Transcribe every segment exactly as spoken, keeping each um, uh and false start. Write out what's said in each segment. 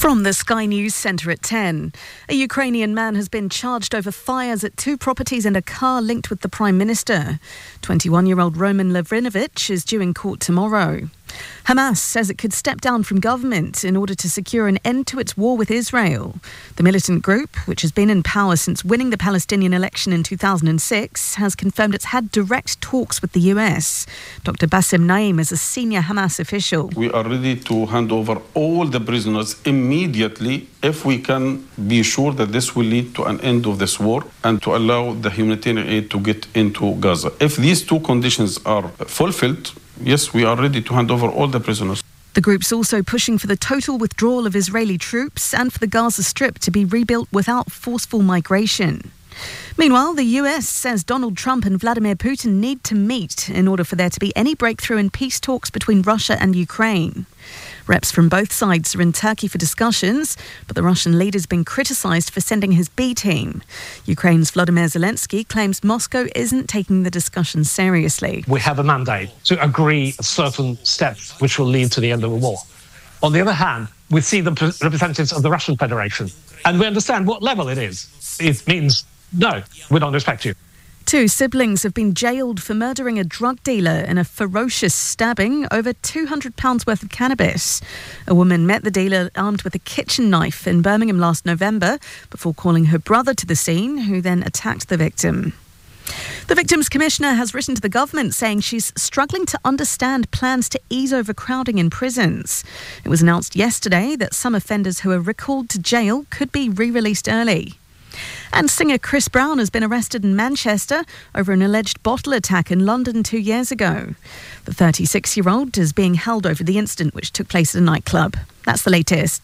From the Sky News Centre at ten, a Ukrainian man has been charged over fires at two properties and a car linked with the Prime Minister. twenty-one-year-old Roman Lavrinovich is due in court tomorrow. Hamas says it could step down from government in order to secure an end to its war with Israel. The militant group, which has been in power since winning the Palestinian election in two thousand six, has confirmed it's had direct talks with the U S. Doctor Bassem Naim is a senior Hamas official. We are ready to hand over all the prisoners immediately if we can be sure that this will lead to an end of this war and to allow the humanitarian aid to get into Gaza. If these two conditions are fulfilled, yes, we are ready to hand over all the prisoners. The group's also pushing for the total withdrawal of Israeli troops and for the Gaza Strip to be rebuilt without forceful migration. Meanwhile, the U S says Donald Trump and Vladimir Putin need to meet in order for there to be any breakthrough in peace talks between Russia and Ukraine. Reps from both sides are in Turkey for discussions, but the Russian leader's been criticised for sending his B team. Ukraine's Volodymyr Zelensky claims Moscow isn't taking the discussions seriously. We have a mandate to agree certain steps which will lead to the end of the war. On the other hand, we see the representatives of the Russian Federation, and we understand what level it is. It means, no, we don't respect you. Two siblings have been jailed for murdering a drug dealer in a ferocious stabbing over two hundred pounds worth of cannabis. A woman met the dealer armed with a kitchen knife in Birmingham last November before calling her brother to the scene, who then attacked the victim. The Victims Commissioner has written to the government saying she's struggling to understand plans to ease overcrowding in prisons. It was announced yesterday that some offenders who are recalled to jail could be re-released early. And singer Chris Brown has been arrested in Manchester over an alleged bottle attack in London two years ago. The thirty-six-year-old is being held over the incident which took place at a nightclub. That's the latest.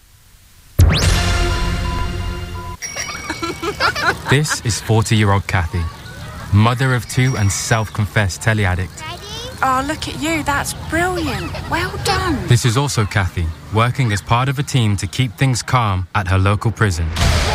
This is forty-year-old Kathy, mother of two and self-confessed telly-addict. Oh, look at you. That's brilliant. Well done. This is also Kathy, working as part of a team to keep things calm at her local prison.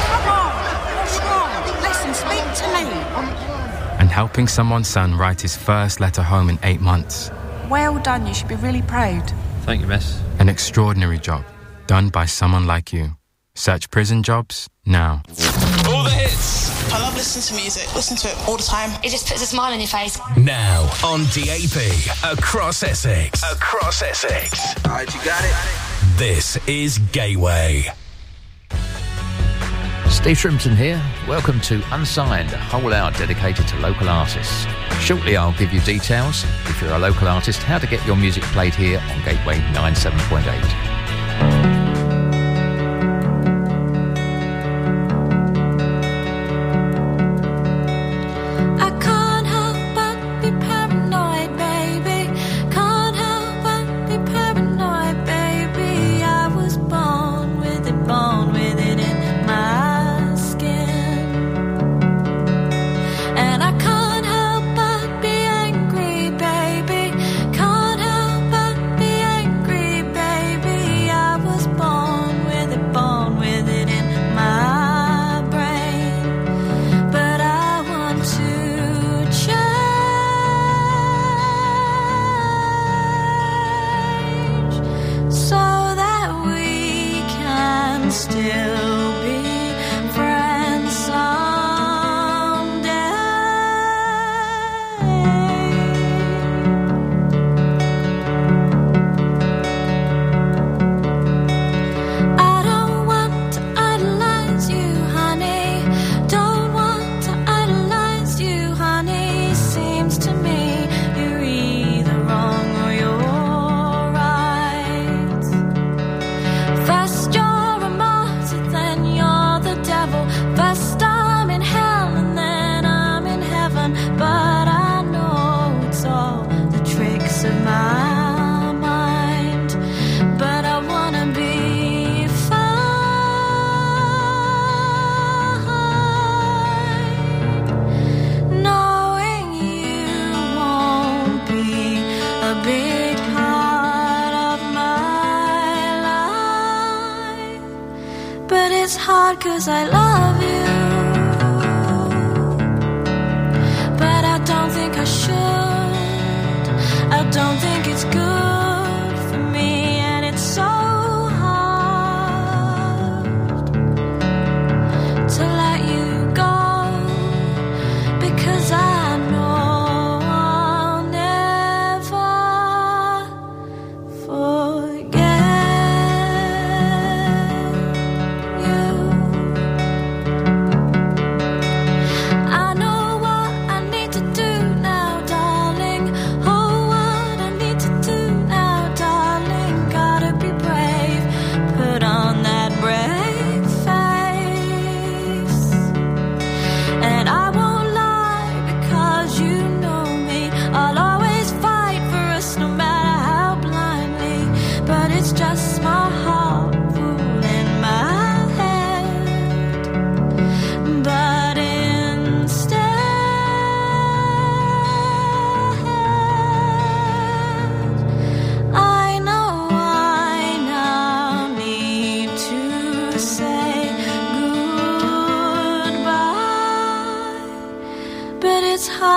And helping someone's son write his first letter home in eight months. Well done, you should be really proud. Thank you, miss. An extraordinary job, done by someone like you. Search prison jobs now. All the hits. I love listening to music. Listen to it all the time. It just puts a smile on your face. Now on D A P, across Essex. Across Essex. All right, you got it. This is Gateway. Steve Shrimpton here. Welcome to Unsigned, a whole hour dedicated to local artists. Shortly I'll give you details, if you're a local artist, how to get your music played here on Gateway ninety-seven point eight. it's hard 'cause I love you, but I don't think I should. I don't think it's good for me, and it's so hard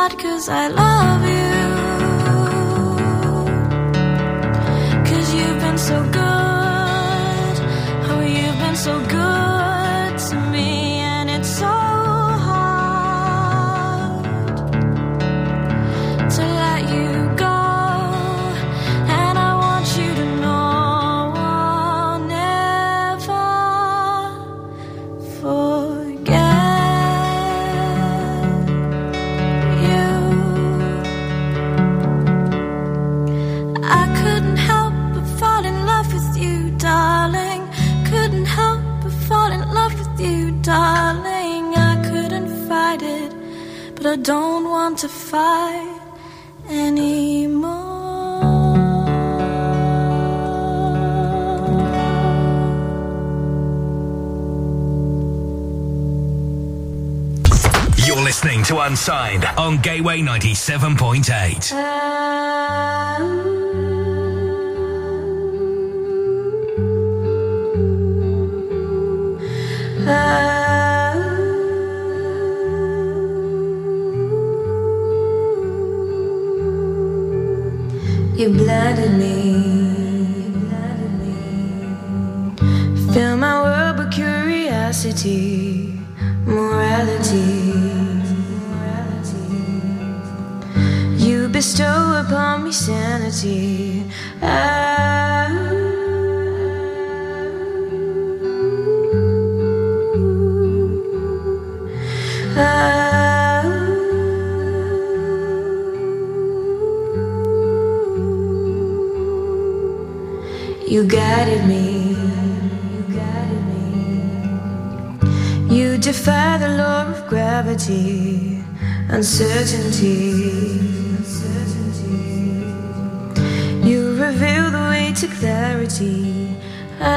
hard 'cause I love you. 'Cause you've been so good. Oh, you've been so good to me. And it's so hard to let you go. And I want you to know I'll never forget you. I couldn't help but fall in love with you, darling. Couldn't help but fall in love with you, darling. I couldn't fight it, but I don't want to fight anymore. You're listening to Unsigned on Gateway ninety-seven point eight. You blinded me, fill my world with curiosity, morality. You bestow upon me sanity. I You guided me. You defy the law of gravity, uncertainty. You reveal the way to clarity. I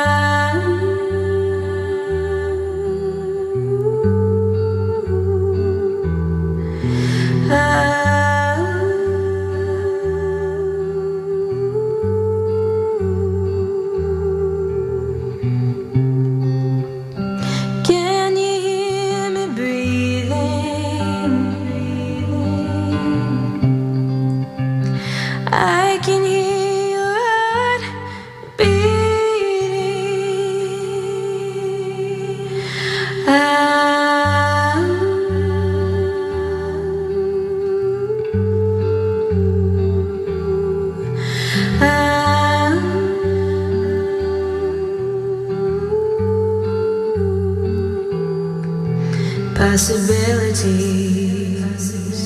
possibilities.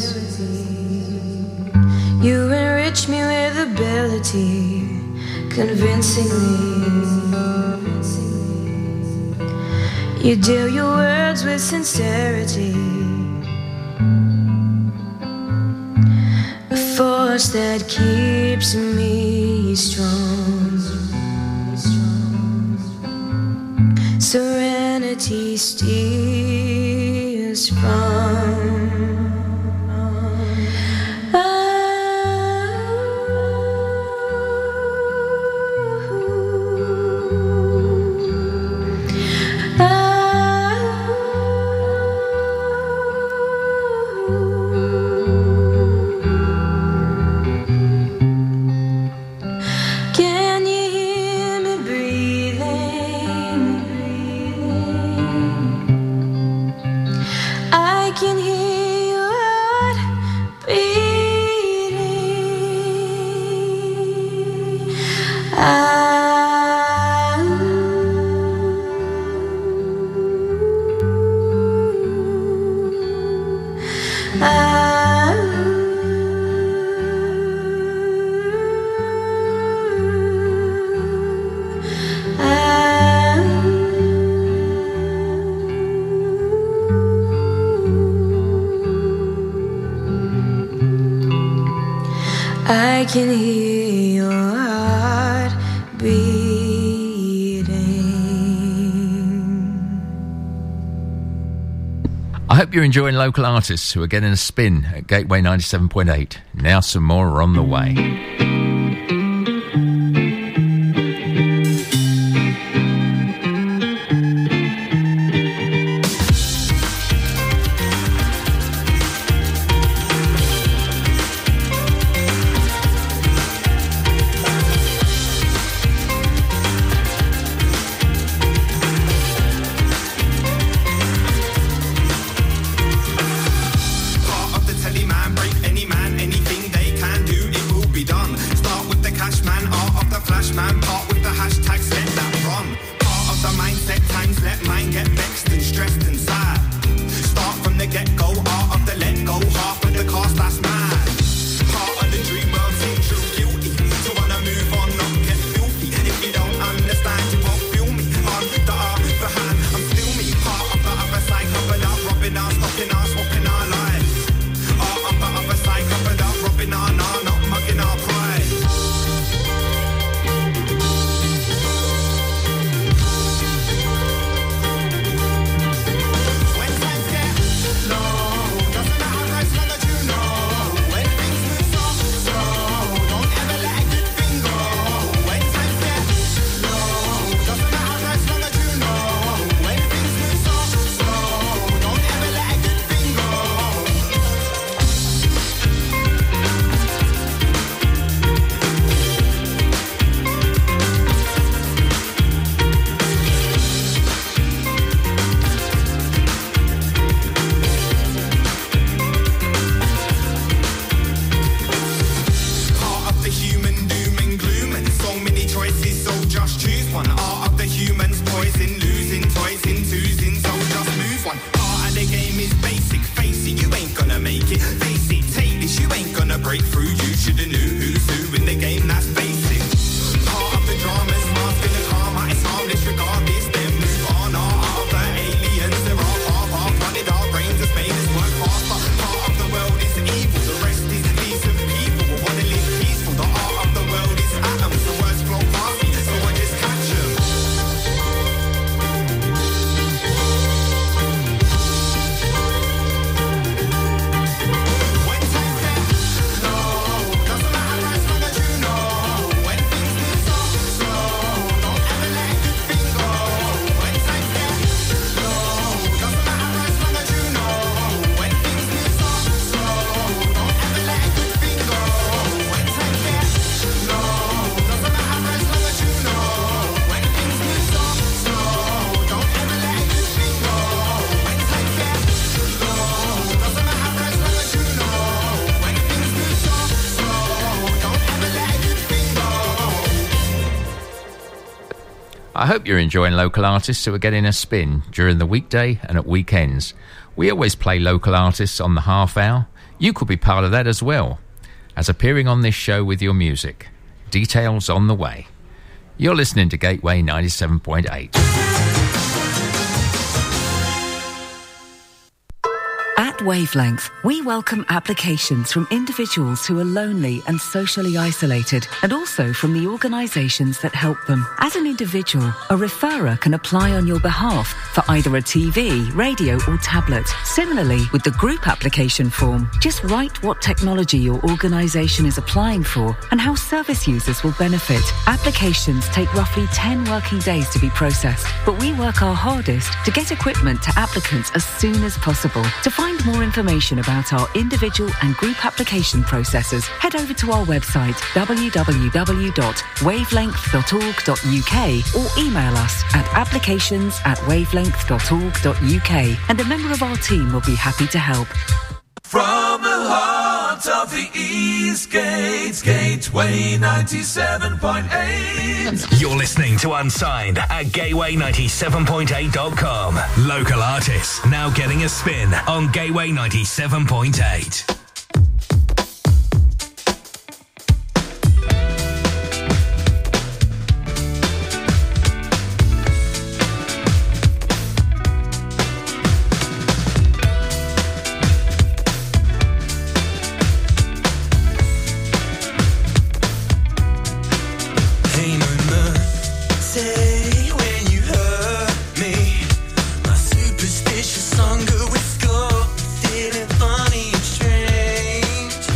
You enrich me with ability, convincing me. You deal your words with sincerity, a force that keeps me strong. Serenity steals from I can hear your heart beating. I hope you're enjoying local artists who are getting a spin at Gateway ninety-seven point eight. Now some more are on the way. I hope you're enjoying local artists who are getting a spin during the weekday and at weekends. We always play local artists on the half hour. You could be part of that as well, as appearing on this show with your music. Details on the way. You're listening to Gateway ninety-seven point eight. At Wavelength, we welcome applications from individuals who are lonely and socially isolated, and also from the organisations that help them. As an individual, a referrer can apply on your behalf for either a T V, radio or tablet. Similarly, with the group application form, just write what technology your organisation is applying for and how service users will benefit. Applications take roughly ten working days to be processed, but we work our hardest to get equipment to applicants as soon as possible. To find more information about our individual and group application processes, head over to our website w w w dot wavelength dot org dot u k or email us at applications at wavelength dot org dot u k, and a member of our team will be happy to help. From the heart of the East Gate, Gateway ninety-seven point eight. You're listening to Unsigned at gateway ninety-seven point eight dot com. Local artists now getting a spin on Gateway ninety-seven point eight. Hunger with score, feeling funny and strange.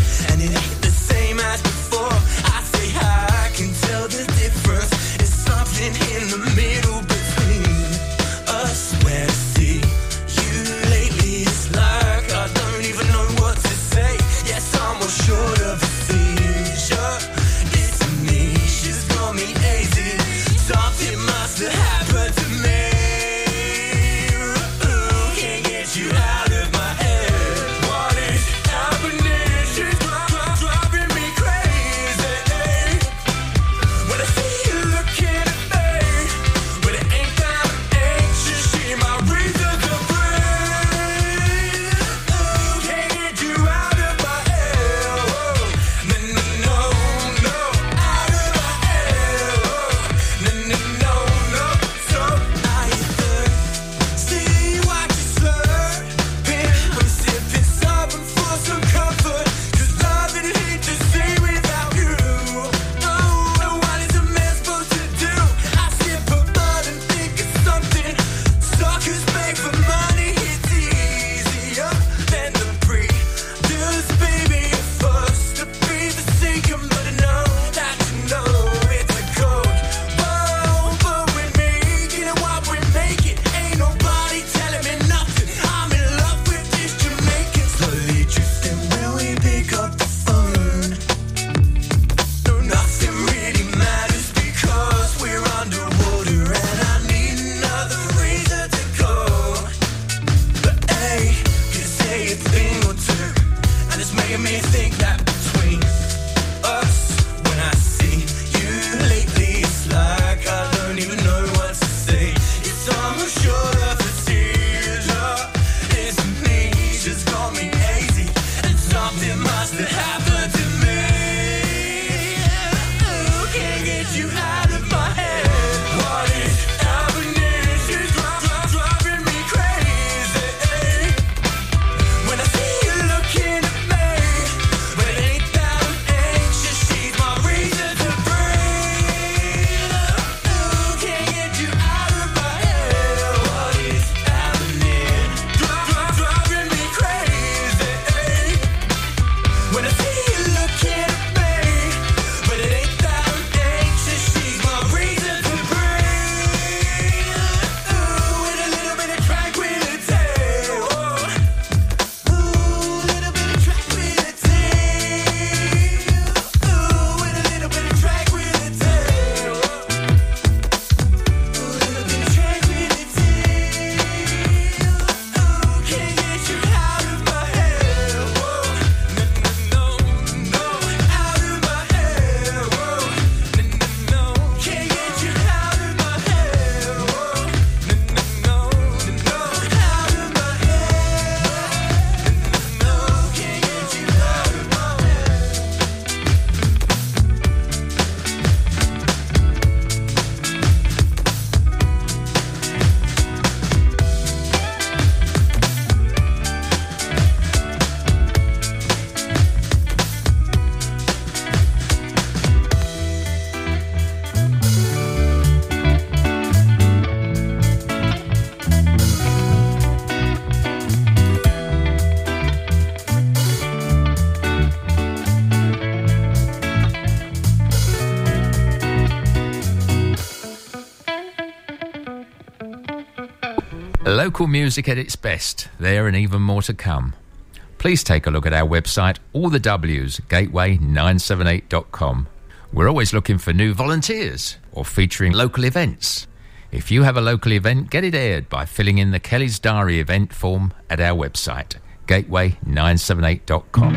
Local music at its best, there and even more to come. Please take a look at our website, all the W's, gateway nine seven eight dot com. We're always looking for new volunteers or featuring local events. If you have a local event, get it aired by filling in the Kelly's Diary event form at our website, gateway nine seven eight dot com.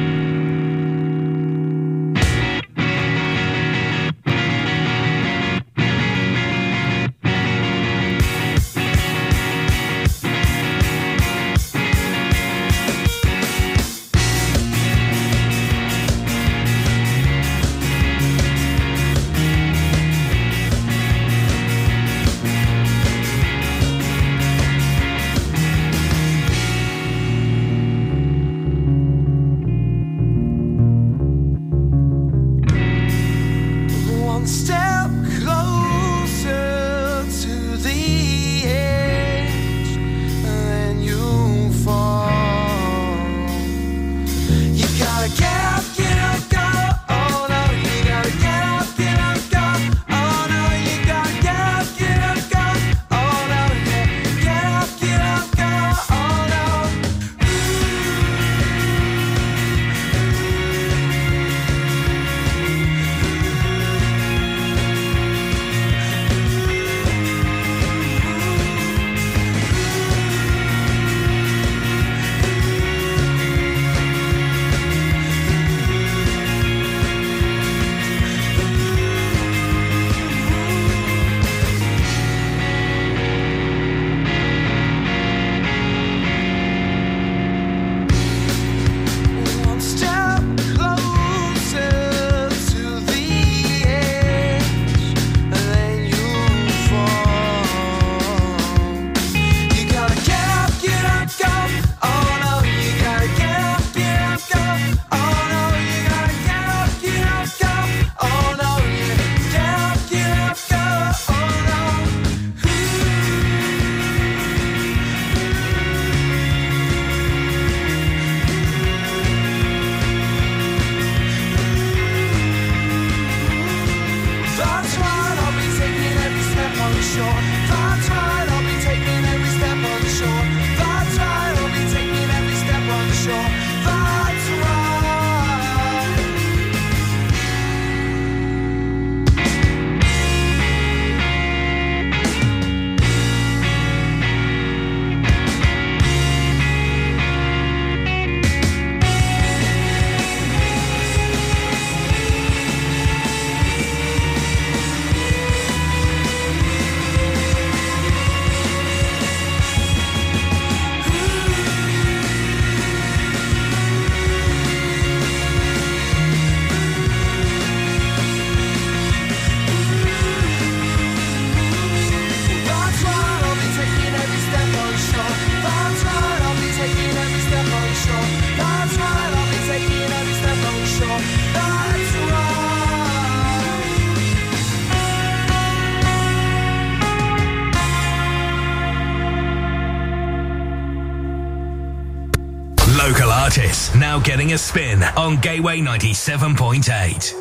Local artists now getting a spin on Gateway ninety-seven point eight.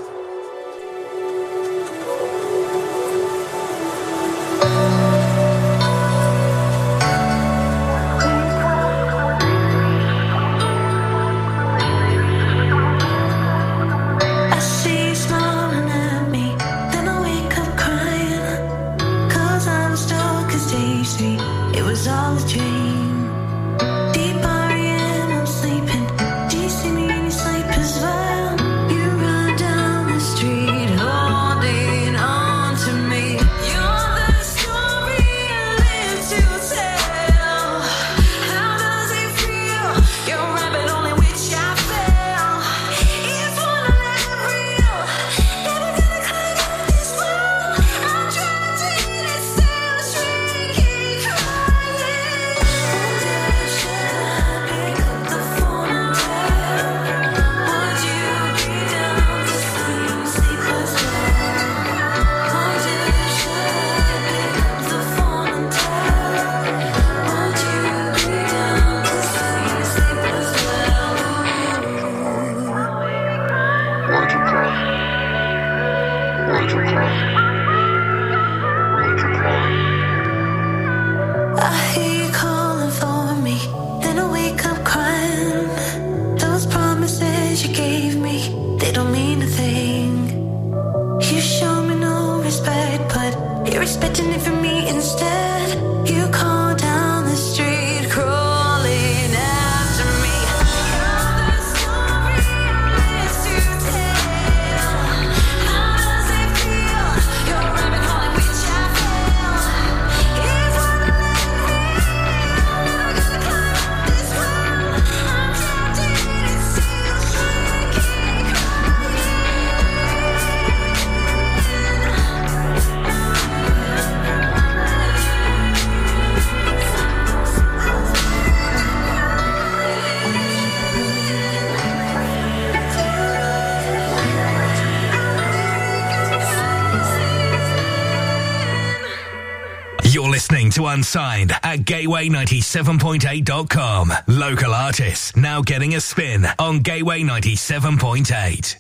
It was all a dream. Deep R E M, I'm sleeping. Do you see me when you sleep as well? You run down the street, holding on to me. You're the story I live to tell. How does it feel? You're right, but only which I fell. It's one that real. Never gonna climb up this wall. I'm trying to hit it, still shrinking, crying. You're listening to Unsigned at gateway ninety-seven point eight dot com. Local artists now getting a spin on Gateway ninety-seven point eight.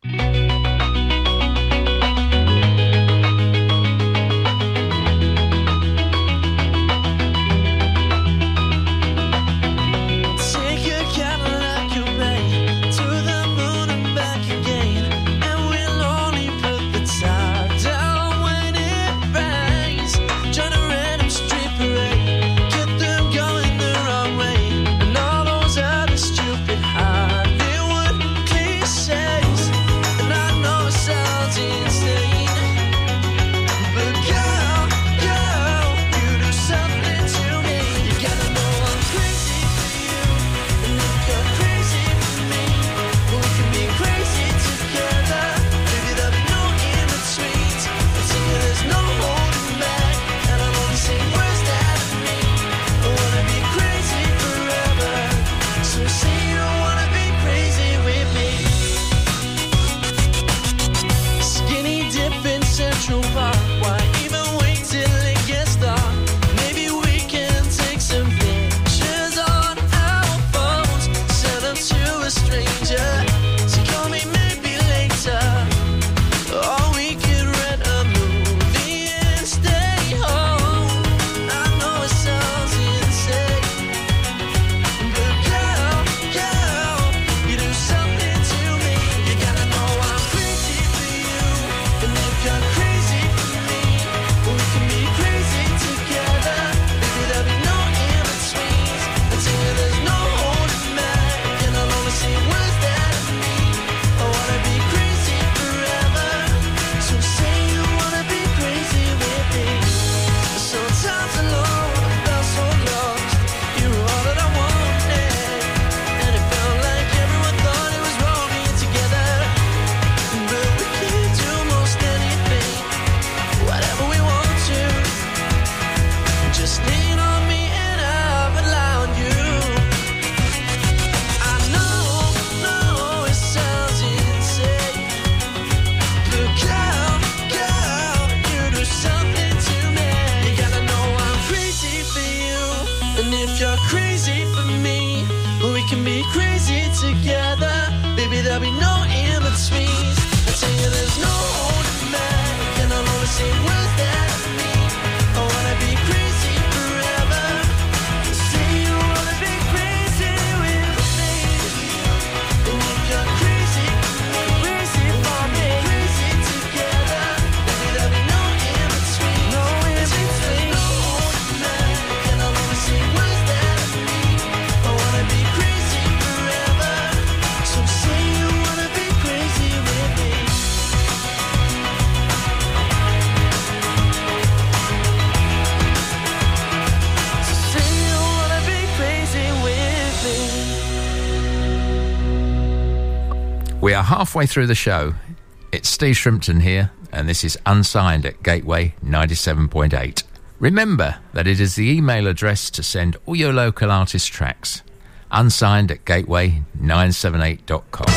We are halfway through the show. It's Steve Shrimpton here, and this is Unsigned at Gateway ninety-seven point eight. Remember that it is the email address to send all your local artist tracks. Unsigned at gateway nine seven eight dot com.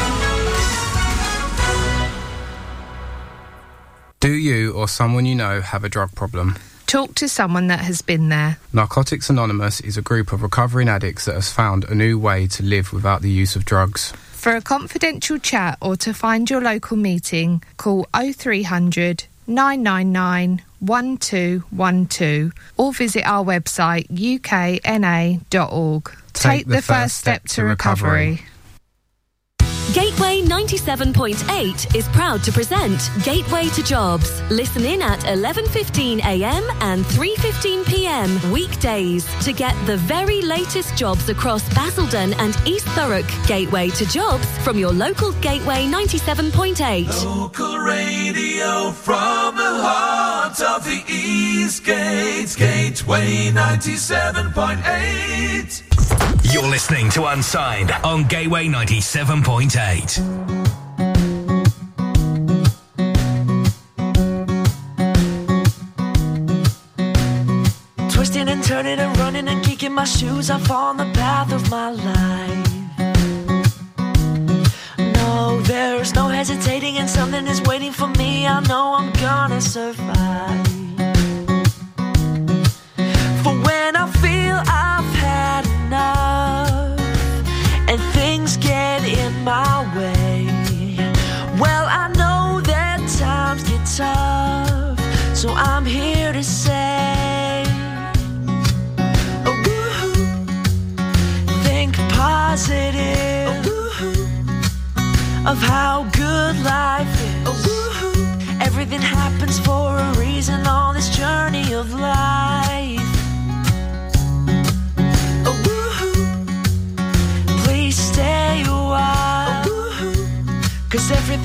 Do you or someone you know have a drug problem? Talk to someone that has been there. Narcotics Anonymous is a group of recovering addicts that has found a new way to live without the use of drugs. For a confidential chat or to find your local meeting, call oh three hundred, nine nine nine, one two one two or visit our website u k n a dot org. Take, Take the, the first step, step to recovery. recovery. Gateway ninety-seven point eight is proud to present Gateway to Jobs. Listen in at eleven fifteen a m and three fifteen p m weekdays to get the very latest jobs across Basildon and East Thurrock. Gateway to Jobs from your local Gateway ninety-seven point eight. Local radio from the heart of the East Gate. Gateway ninety-seven point eight. You're listening to Unsigned on Gateway ninety-seven point eight. Twisting and turning and running and kicking my shoes off on the path of my life. No, there's no hesitating and something is waiting for me. I know I'm gonna survive.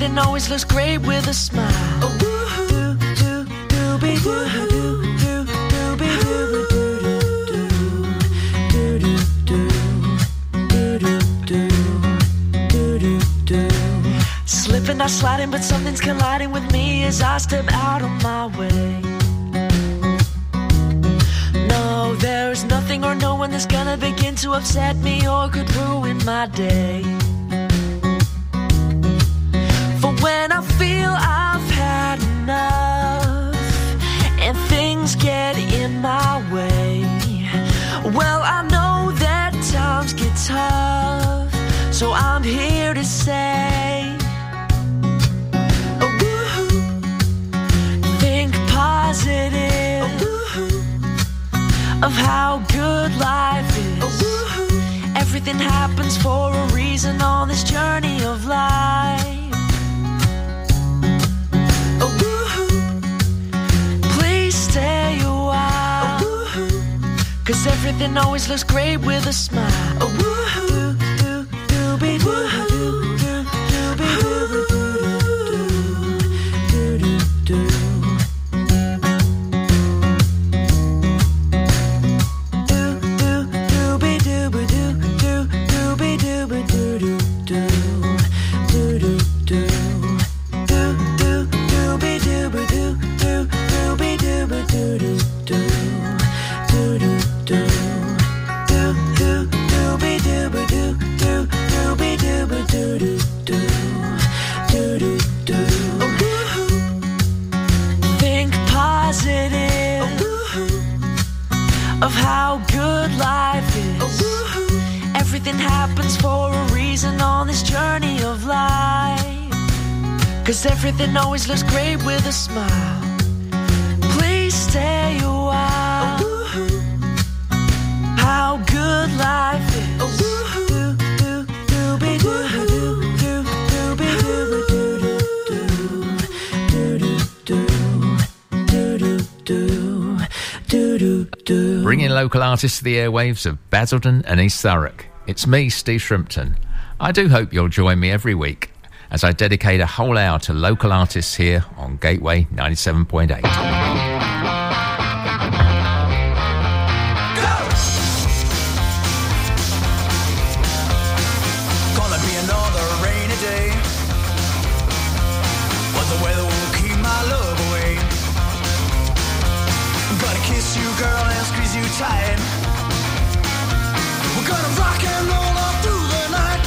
everything always looks great with a smile. Oh, do, do, do, be, do, do, do, do, be, do, do, do, do, do, do, do, do. Slipping, not sliding, but something's colliding with me as I step out of my way. No, there's nothing or no one that's gonna begin to upset me or could ruin my day. For when I feel I've had enough and things get in my way, well, I know that times get tough, so I'm here to say, oh, woo-hoo, think positive, oh, of how good life is. Oh, everything happens for a reason on this journey of life. Please stay a while, oh, 'cause everything always looks great with a smile. Oh, do, do, do, be, do, do, do, do, be, do, do, do, do, do. Of how good life is. Everything happens for a reason on this journey of life. 'Cause everything always looks great with a smile. Please stay a while. How good life is. Do, do, do, be, do, do, do, do, be, do, do, do, do, do, do, do, do, do. Bringing local artists to the airwaves of Basildon and East Thurrock. It's me, Steve Shrimpton. I do hope you'll join me every week as I dedicate a whole hour to local artists here on Gateway ninety-seven point eight. Tight. We're gonna rock and roll all through the night.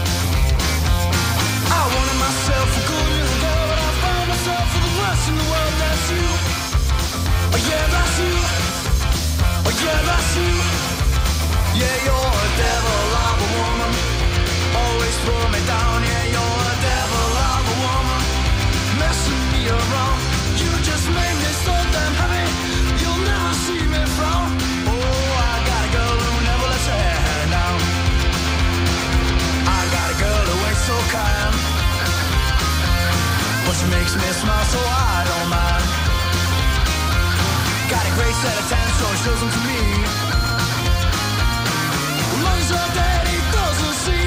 I wanted myself a good little girl, but I found myself for the worst in the world. That's you. Oh yeah, that's you. Oh yeah, that's you. Yeah, you're a devil of a woman. Always pull me down. Yeah, you're a devil of a woman. Messing me around. You just made me so damn heavy. You'll never see me from. So kind, but she makes me smile, so I don't mind. Got a great set of tans, so she shows them to me. As long as her daddy doesn't see.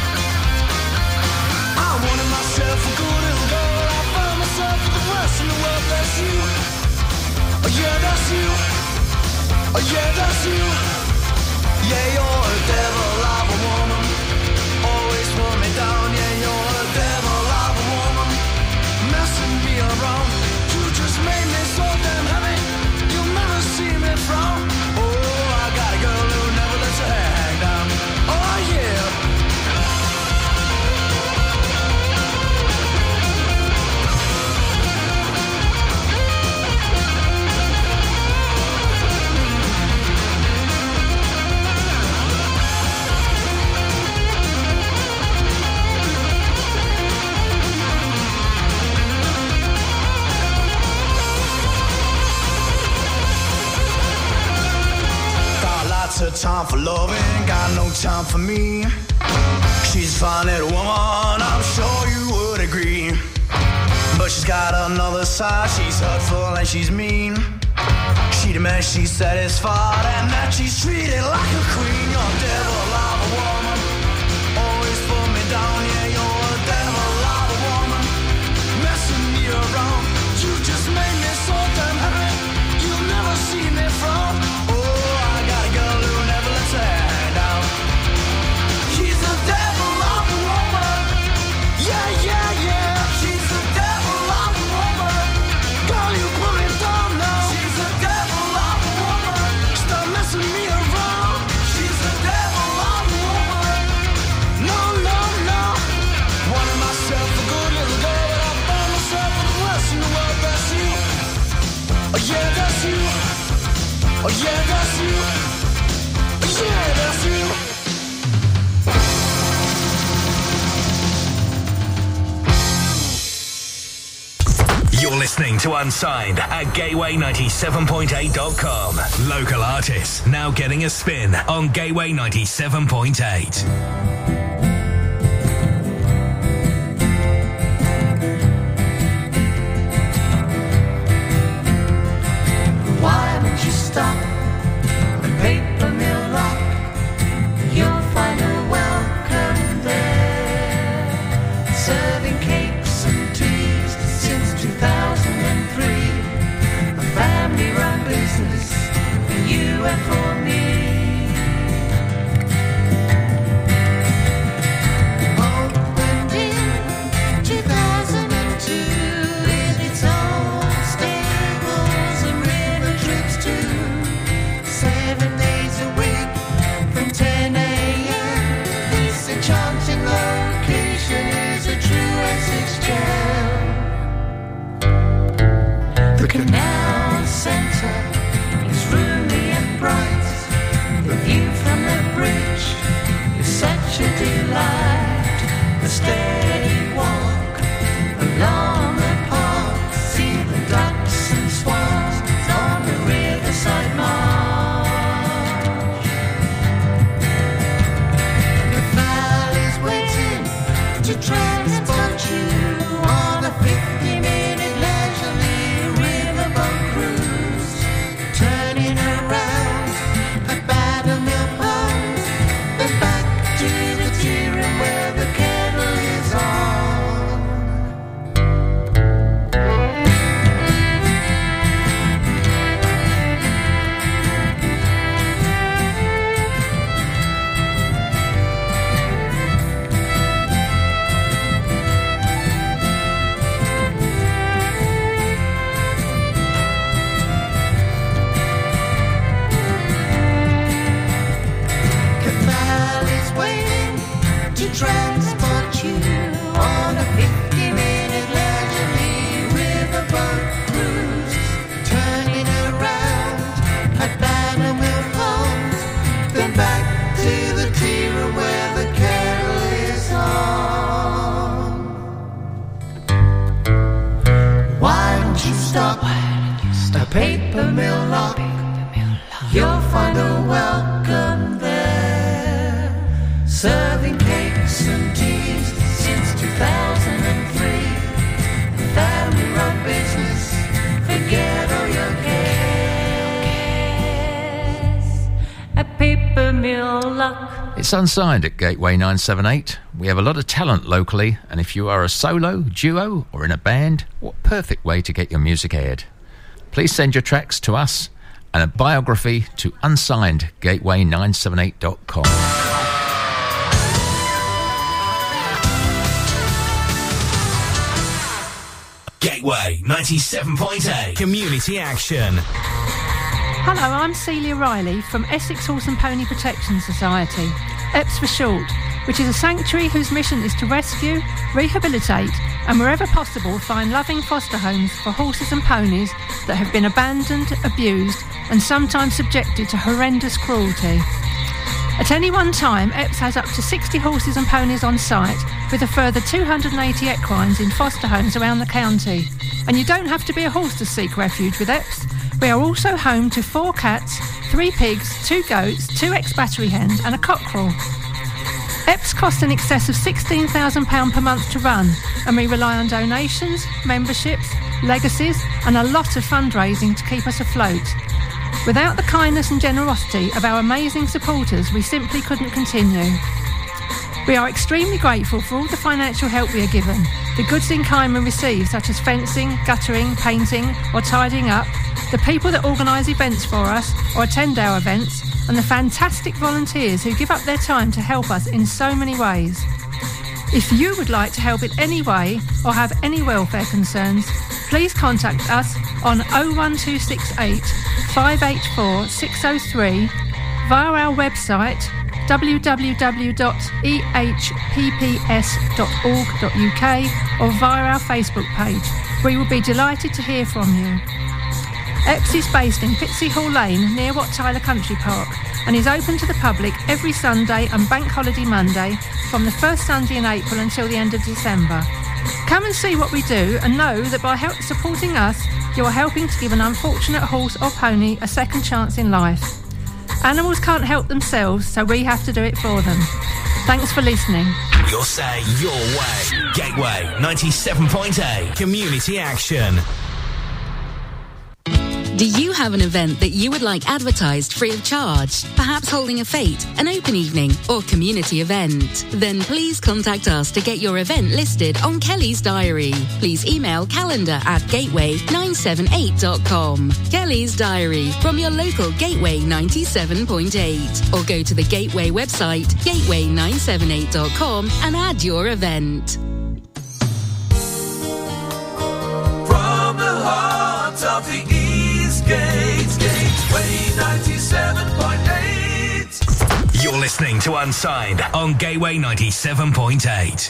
I wanted myself a good little girl. I found myself for the worst in the world. That's you. Oh yeah, that's you. Oh yeah, that's you. Yeah, you're a devil of a woman. Always pull me down, yeah, you're a devil of a woman. Messing me around. You just made me so damn heavy. You'll never see me frown. Oh, I got a girl who never lets her hang down. Oh yeah. Her time for loving, got no time for me. She's a fine little woman, I'm sure you would agree. But she's got another side, she's hurtful and she's mean. She demands she's satisfied and that she's treated like a queen. You're a devil of a woman, always put me down. Yeah, you're a devil of a woman. Yeah, that's you. Yeah, that's you. You're listening to Unsigned at gateway ninety-seven point eight dot com. Local artists now getting a spin on Gateway ninety-seven point eight. Why don't you stop the paper mill lock? You'll find a welcome there. Serving cakes and teas since two thousand three. A family-run business for you and for me. Opened in two thousand two with its own stables and river trips too. Seven days a week from ten a.m. This enchanting location is a true Essex gem. The canal centre is roomy and bright. The view from the bridge is such a delight. The steady walk along the park, see the ducks and swans on the riverside marsh. The valley's waiting to transport you on a fifty-minute leisurely riverboat cruise, turning around at Baddermill Pond, then back to the tea room where the kettle is on. Cathal is waiting to transport you on a fifty-minute leisurely riverboat cruise, turning around at Bannermill Pond, then back to the tea room where the kettle is on. Why don't you stop a paper mill lock? You'll find a welcome there. Serving cakes and teas since two thousand three. Family-run business, forget all your cares. A paper mill lock. It's Unsigned at Gateway nine seven eight. We have a lot of talent locally, and if you are a solo, duo, or in a band, what perfect way to get your music aired. Please send your tracks to us and a biography to unsigned gateway nine seven eight dot com. Gateway ninety-seven point eight. Community action. Hello, I'm Celia Riley from Essex Horse and Pony Protection Society, E P S for short, which is a sanctuary whose mission is to rescue, rehabilitate and wherever possible find loving foster homes for horses and ponies that have been abandoned, abused and sometimes subjected to horrendous cruelty. At any one time, E P S has up to sixty horses and ponies on site, with a further two hundred eighty equines in foster homes around the county. And you don't have to be a horse to seek refuge with E P S. We are also home to four cats, three pigs, two goats, two ex-battery hens and a cockerel. E P S costs in excess of sixteen thousand pounds per month to run, and we rely on donations, memberships, legacies and a lot of fundraising to keep us afloat. Without the kindness and generosity of our amazing supporters, we simply couldn't continue. We are extremely grateful for all the financial help we are given, the goods in kind we receive such as fencing, guttering, painting or tidying up, the people that organise events for us or attend our events, and the fantastic volunteers who give up their time to help us in so many ways. If you would like to help in any way or have any welfare concerns, please contact us on oh one two six eight, five eight four, six oh three via our website w w w dot e h p p s dot org dot u k or via our Facebook page. We will be delighted to hear from you. Epps is based in Pitsea Hall Lane near Wat Tyler Country Park and is open to the public every Sunday and Bank Holiday Monday from the first Sunday in April until the end of December. Come and see what we do and know that by help supporting us, you are helping to give an unfortunate horse or pony a second chance in life. Animals can't help themselves, so we have to do it for them. Thanks for listening. Your say, your way. Gateway ninety-seven point eight. Community action. Do you have an event that you would like advertised free of charge? Perhaps holding a fete, an open evening, or community event? Then please contact us to get your event listed on Kelly's Diary. Please email calendar at gateway nine seven eight dot com. Kelly's Diary from your local Gateway ninety-seven point eight. Or go to the Gateway website, gateway nine seven eight dot com, and add your event. From the heart of the Gates, Gateway ninety-seven point eight. You're listening to Unsigned on Gateway ninety-seven point eight.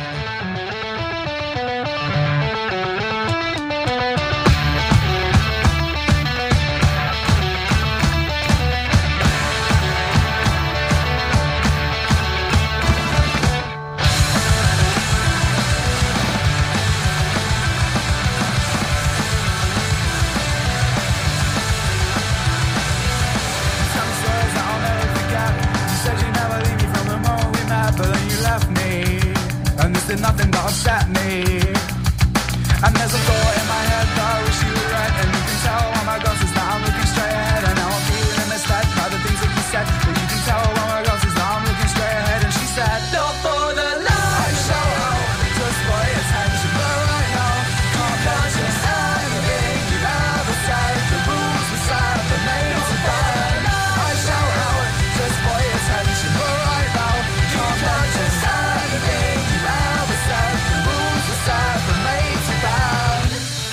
Nothing that upset me. And there's a thought in my head that I wish you were right. And you can tell all my glasses that I'm looking straight ahead. And now I'm feeling misled by the things that you said. But you can tell all my glasses that I'm looking straight ahead. And she said, not for the light show, just for your attention. But right now, can't purchase anything you've ever said. The rules beside the names of burn. I shout out, just for your attention. But right now, can't purchase anything you've ever said. The rules beside the names of burn.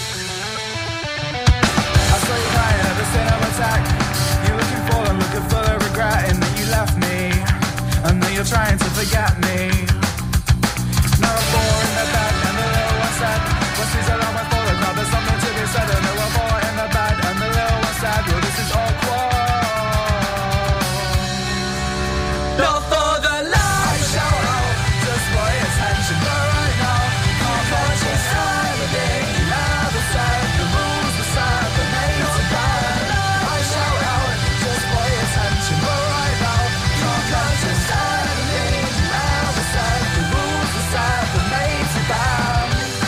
I saw you crying at the cinema attack. You're looking for and looking full of regret in that you left me, and that you're trying to forget me. Now I'm four in the bed and the little one said, what's this alarm went for the crowd? There's something to be said. And there were four in the bed and the little one said, well, this is awkward. Not for the light shout out, just for your attention. But right now, can't purchase anything you ever said. The rules beside the names of burn. I shout out, just for your attention. But right now, can't purchase anything you ever said. The rules beside the names of burn.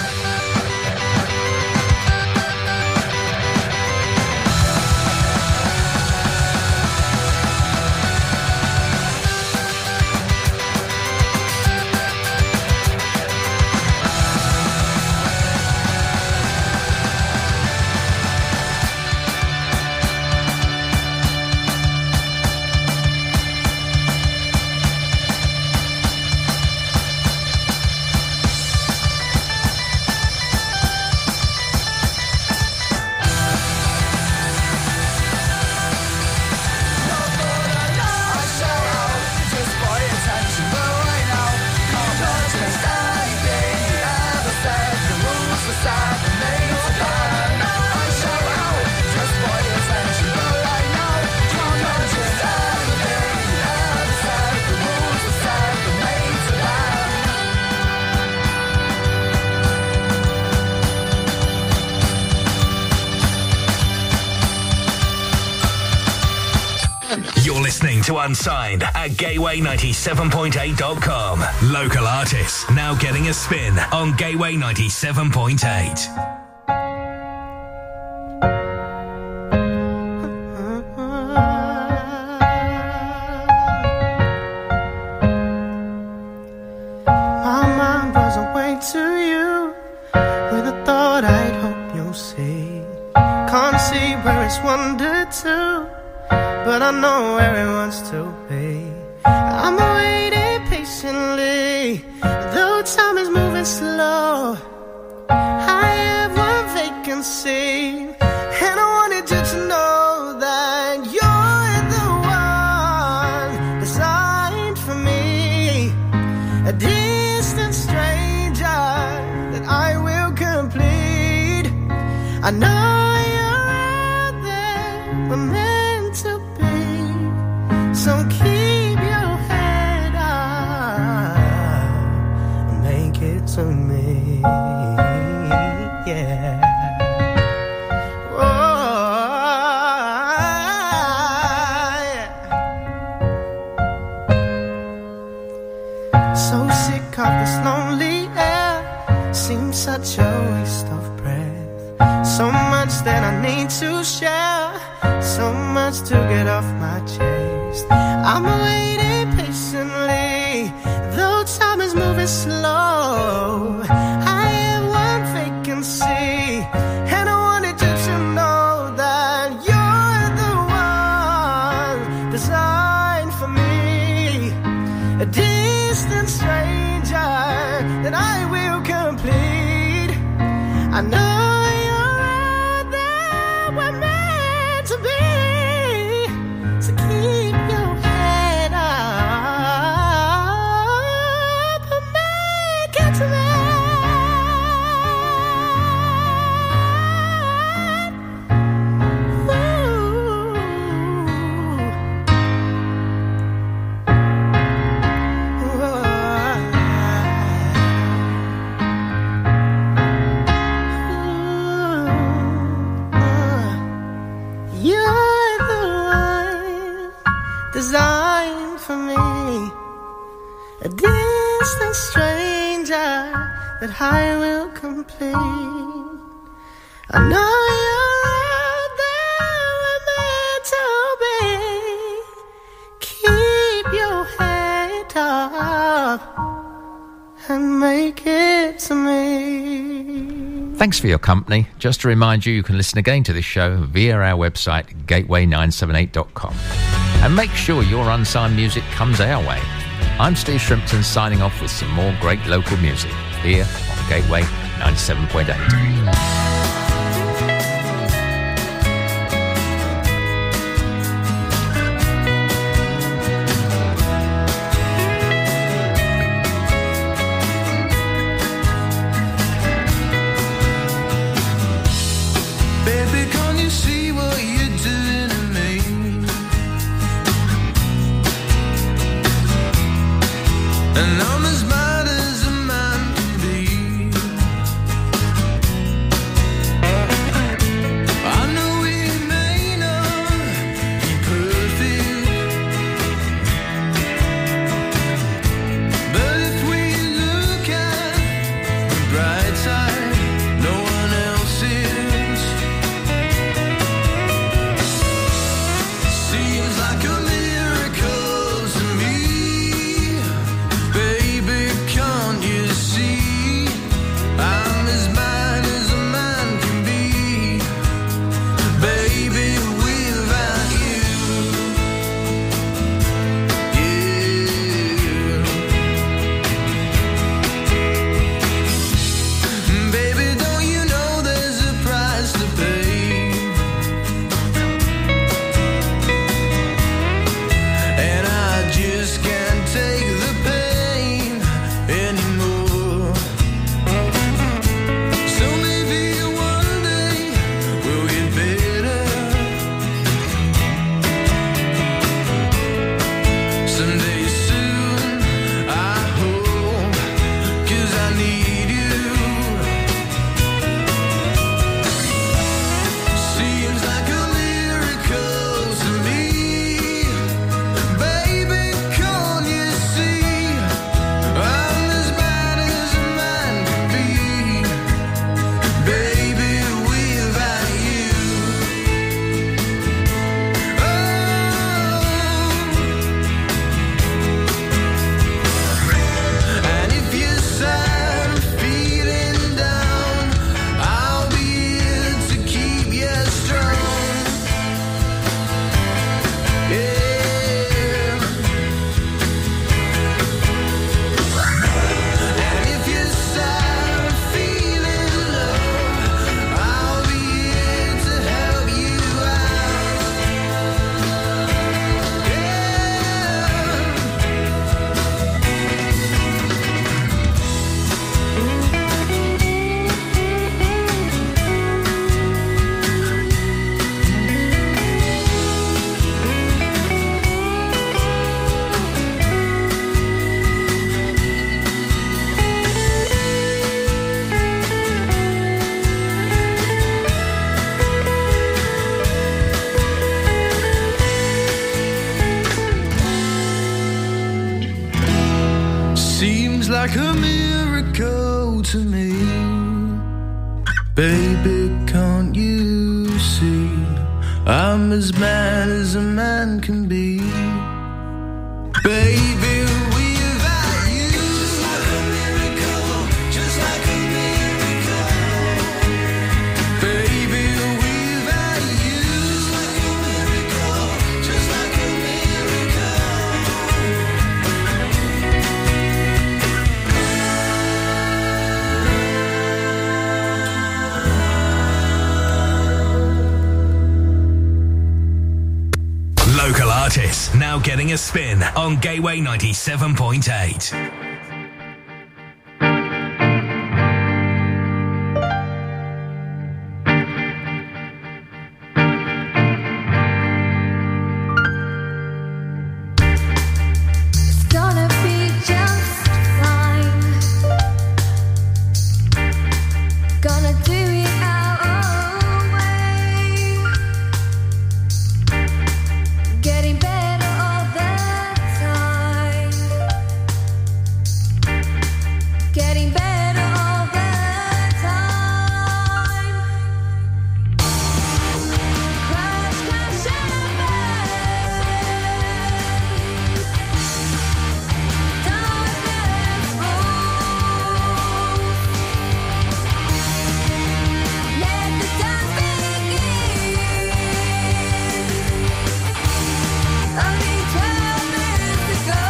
You're listening to Unsigned at gateway ninety-seven point eight dot com. Local artists now getting a spin on Gateway ninety-seven point eight. My mind was away to you with a thought I'd hope you'll see. Can't see where it's wandered to, but I know where it wants to be. I'm waiting patiently, though time is moving slow. I have one vacancy, and I wanted you to know that you're the one designed for me. A distant stranger that I will complete. I know you're it off my chest. I'm waiting patiently, though time is moving slow. I have one vacancy, and I wanted you to know that you're the one designed for me. A distant stranger that I will complete. I know you're out there, we're meant to be. So keep your head up and make it to me. You're the one designed for me, a distant stranger that I will complete. I know you're out there, we're meant to be. Keep your head up and make it to me. Thanks for your company. Just to remind you, you can listen again to this show via our website, gateway nine seven eight dot com. And make sure your unsigned music comes our way. I'm Steve Shrimpton, signing off with some more great local music here on Gateway ninety-seven point eight. Baby, can't you see what you're doing to me? And I'm as mad as a man can be. I know we may not be perfect, but if we look at the bright side, no one else is. Seems like a miracle to me. Baby, can't you see? I'm as mad as a man can be. Baby, without you. Yeah. Baby, don't you know there's a price to pay? And I just can't take the pain anymore. So maybe one day we'll get better. Someday soon, I hope, 'cause I need you. Seems like a miracle to me. Baby, can't you see? I'm as bad as a man can be. Baby, without you. Oh. And if you're sad and feeling down, I'll be here to keep you strong. Yeah. And if you're sad and feeling low, I'll be here to help you out. Seems like a miracle to me. Baby, can't you see? I I'm as mad as a man can be. Baby, without you, just like a miracle, just like a miracle. Baby, without you, just like a miracle, just like a Local artists now getting a spin on Gateway ninety-seven point eight. It's gonna be just fine. Gonna do it our own way. Getting better all the time. Getting better all the time. Crash, crash, and burn. Darkness falls. Let the dance begin. Only twelve minutes to go.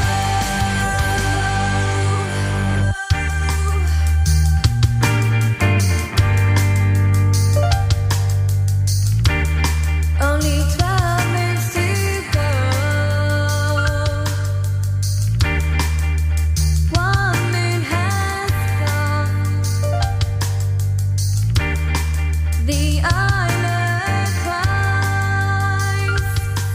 Only twelve minutes to go. One moon has come. The island cries.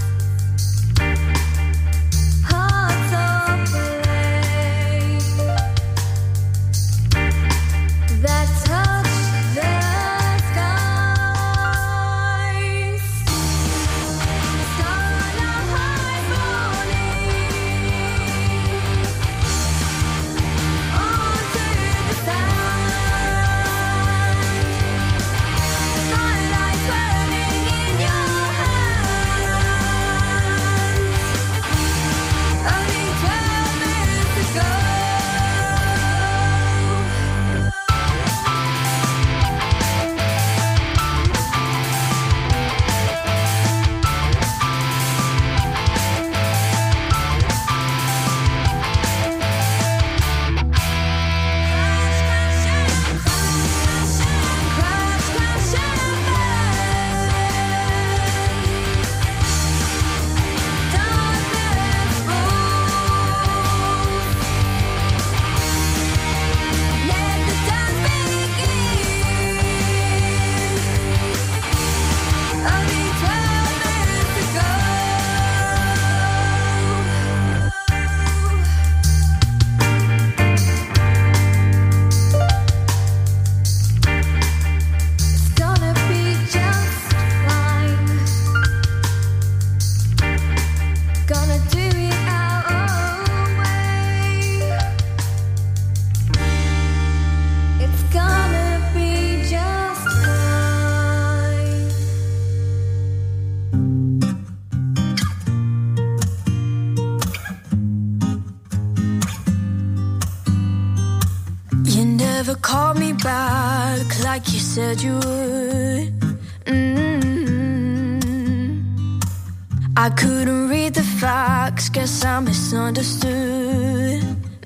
Hearts aflame that touch the skies. Starlight falling onto the sand. Starlight swirling in your hands. Only twelve minutes to go. Crash, crash, and burn. Darkness falls. Let the dance begin. Only twelve minutes to go. It's gonna be just fine. Gonna do it our own way. It's gonna be just fine. You never called me back like you said you would. Mm. I couldn't read the facts, guess I misunderstood.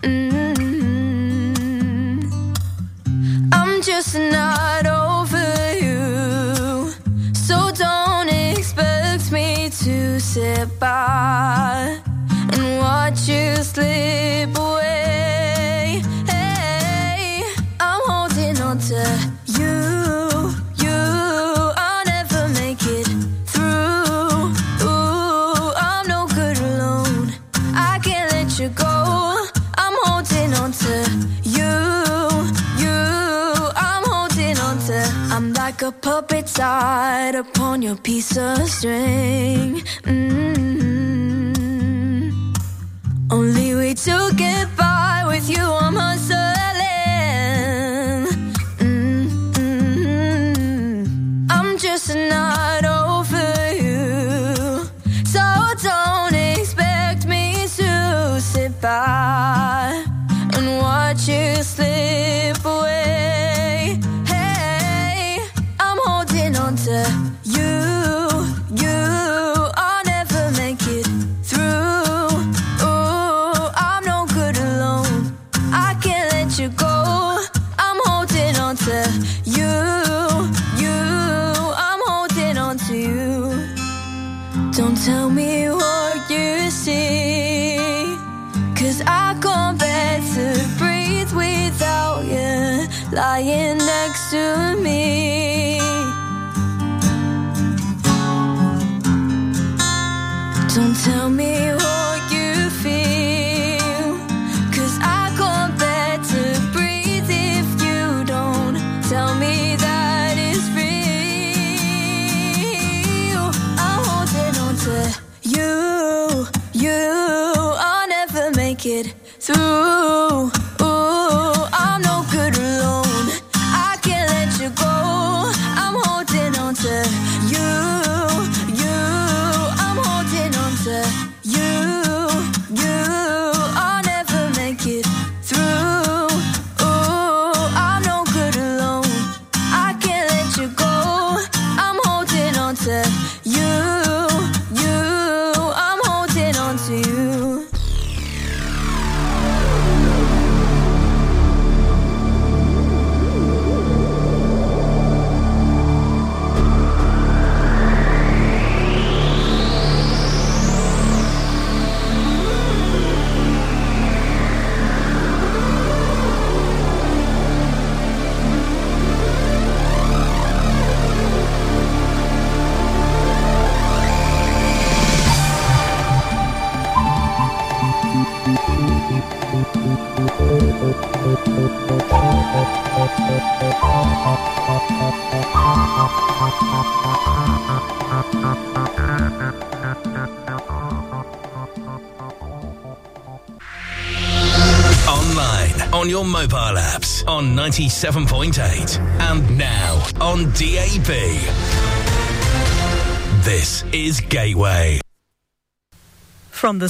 Mm. I'm just not over you, so don't expect me to sit by and watch you slip away. Hey, I'm holding on to you, you. I'll never make it through. Ooh, I'm no good alone. I can't let you go. I'm holding on to you, you. I'm holding on to. I'm like a puppet tied upon your piece of string. Mm-hmm. Only way to get by with you, I'm hustling. Mm-hmm. I'm just not over you. Don't tell me what you feel, 'cause I can't bear to breathe if you don't tell me that it's real. I'm holding on to you, you. I'll never make it through. Ooh, I'm no good alone. I can't let you go. I'm holding on to you, you. I'm holding on to you, you. I'll never make it through. Ooh, I'm no good alone. I can't let you go. I'm holding on to you, you. I'm holding on to you. Online, on your mobile apps, on ninety-seven point eight, and now on D A B. This is Gateway. From the